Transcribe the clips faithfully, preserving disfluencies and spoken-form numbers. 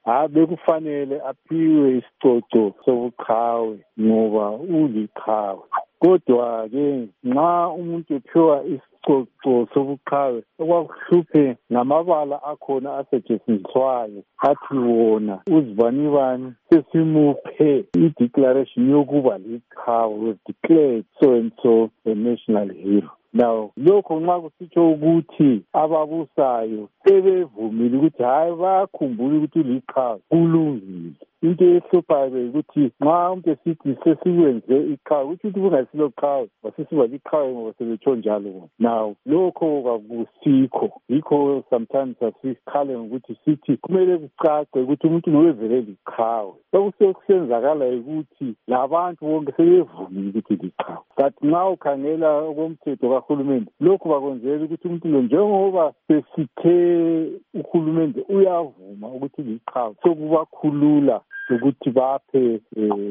habe kufanele aphiwe isicoco sobuqhawe ngoba uliqhawe. Kodwa-ke nxa umuntu ephiwa isicoco sobuqhawe okwakuhluphe ngamabala akhona asetshenziswayo athi wona uzibanibani sesimuphe i-declaration yokuba liqhawe, was declared so and so a national hero. Now lokho nxa kusitsho ukuthi ababusayo sebevumile ukuthi hayi bayakhumbula ukuthi liqhawe kulungile. Into ehluphayo ukuthi nxa umuntu esithi sesikwenze iqhawe ukuthi ukuthi kungasilo qhawe basisiba liqhawe ngoba sebetsho njalo. Now lokho kakusikho, yikho sometimes asikhale ngokuthi sithi kumele kucace ukuthi umuntu nowevele liqhawe. Sokusenzakala ukuthi labantu bonke sebevumile ukuthi liqhawe. Kanti nxa ukhangela okomthetho kahulumende lokhu bakwenzela ukuthi umuntu lo njengoba sesithe uhulumende uyavuma ukuthi liqhawe sokubakhulula ukuthi baphe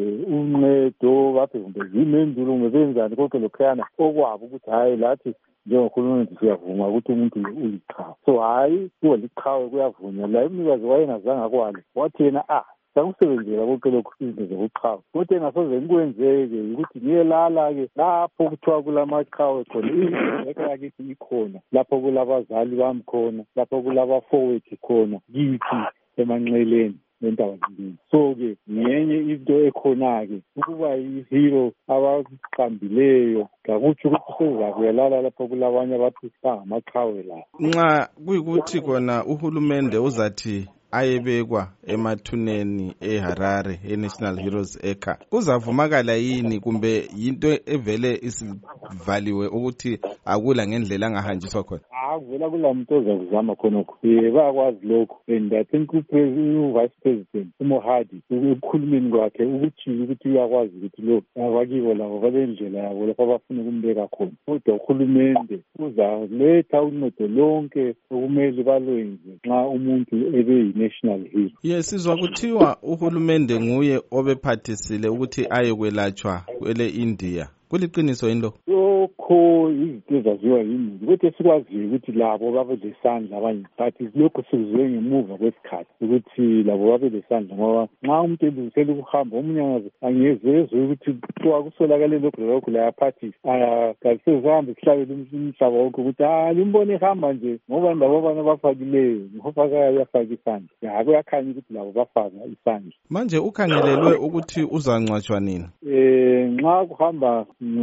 uncedo baphe kumbe zimendulo kumbe benzani konke lokhuyana okwabo ukuthi hayi lathi njengohulumende siyavuma ukuthi umuntu uliqhawe. So hayi kuwa liqhawe kuyavunywa. La umnikazi wayengazange akwale wathi yena ah sakusebenzela konke lokhu izinto zobuqhawe kodwa engasoze nikwenzeke ukuthi niyelala-ke lapho kuthiwa kulamaqhawe khona ingeke yakithi ikhona, lapho kulabazali bami khona, lapho kulabafowethu khona kithi emanxeleni nentaba zibili. So-ke ngenye into ekhona-ke ukuba yi-hero abakuqambileyo ngakutsho ukuthi sezakuyelala lapho kulabanye abantu bangamaqhawe la. Nxa kuyikuthi kona uhulumende uzathi ayebekwa emathuneni eHarare e-National Heroes Acre, kuzavumakala yini kumbe yinto evele isivaliwe ukuthi akula ngendlela angahanjiswa khona? Akuvela kula muntu ozakuzama khonokho. Eh bayakwazi lokho. And I think u-Vice President uMohadi ukukhulumeni kwakhe ukuthi ukuthi uyakwazi ukuthi lo abakibo labo balendlela yabo lapho abafuna ukumbeka khona. Kodwa uhulumende uzaletha uncedo lonke okumele balwenze nxa umuntu ebe national hero. Yes, sizwa kuthiwa uhulumende nguye obephathisile ukuthi ayekwelatshwa kwele India. Kuliqiniso yini lo? Lokho izinto ezaziwa yini ukuthi sikwaziyo ukuthi labo babe lesandla abanye, but lokho sikuzwe ngemuva kwesikhathi ukuthi labo babe lesandla ngoba nxa umuntu elungisela ukuhamba omunye angezezwe ukuthi kuthiwa kusolakale lokho lokho layaphathisa kasezihamba sihlabele umhlaba wonke ukuthi ah limbone ehamba nje ngoba labo abanye bafakileyo ngoba kayafaka isandla. Ya kuyakhanya ukuthi labo bafaka isandla. Manje ukhangelelwe ukuthi uzangcwatshwa nini? Eh nxa kuhamba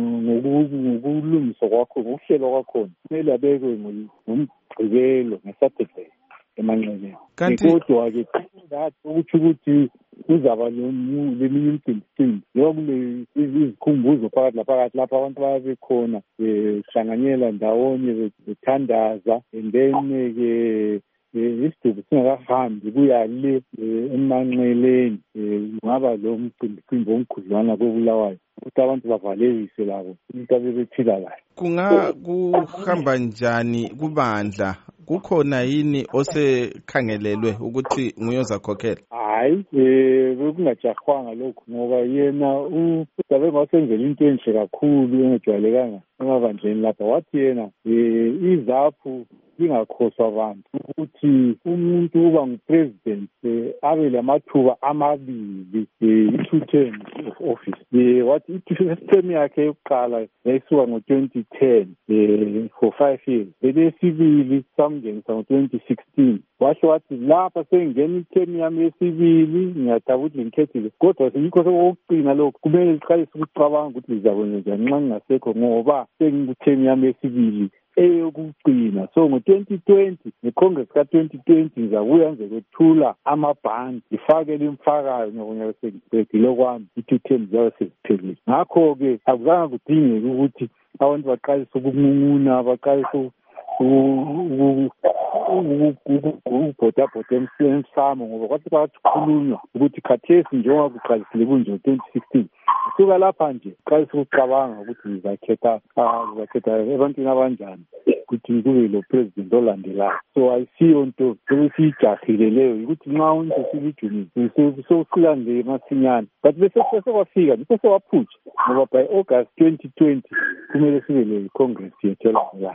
ngokulungiswa kwakho ngokuhlelwa kwakhona kumele abekwe ngomgqibelo ngesaturday emanxeleni. Kodwa-ke ukuthi ukuthi kuzaba leminye imicimbi njengoba kule izikhumbuzo phakathi laphakathi lapho abantu babekhona behlanganyela ndawonye bethandaza and then-ke isiduku singakahambi kuya le emanxeleni kungaba lo mcimbi omkhudlwana kobulawayo ukuthi abantu bavalelise labo into abebephila kahle. Kunga kuhamba njani kubandla? Kukhona yini osekhangelelwe ukuthi nguye ozakhokhela? Hayi eh bekungajahwanga lokho ngoba yena udabe ngasenzela into enhle kakhulu engejwayelekanga emabandleni lapha. Wathi yena eh izaphu lingakhoswa abantu ukuthi umuntu uba ngupresident abe lamathuba amabili i-two terms of office. Wathi i-term yakhe yokuqala yayisuka ngo-twenty ten for five years belesibili samngenisa ngo-twenty sixteen. Washo wathi lapha sengena i-term yami yesibili ngiyadaba ukuthi ngikhethile kodwa yikho sokuqina lokho kumele liqalise ukucabanga ukuthi lizakwenza njani nxa ngingasekho ngoba sengiku-term yami yesibili eyokugcina. So ngo-twenty twenty ngecongress ka-twenty twenty ngizabuya ngizokwethula amabhandi ngifakele imfakayo ngiyabona sengiqedile kwami i-two terms zayo seziphelile. Ngakho-ke akuzange kudingeke ukuthi abantu baqalise ukunqunquna baqalise ukubhodabhoda emsamo ngoba kwathi kwakhulunywa ukuthi khathesi njengoba kuqalisile kunje ngo-twenty sixteen kusuka lapha nje qalisa ukucabanga ukuthi ngizakhetha ngizakhetha ebantwini abanjani ukuthi kube lo president olandelayo. So ayisiyo nto sesiyijahile leyo ukuthi nxa umuntu silijunile sokusilandele masinyane but bese sekwafika bese waphutsha ngoba by August twenty twenty kumele sibe le congress yethu la.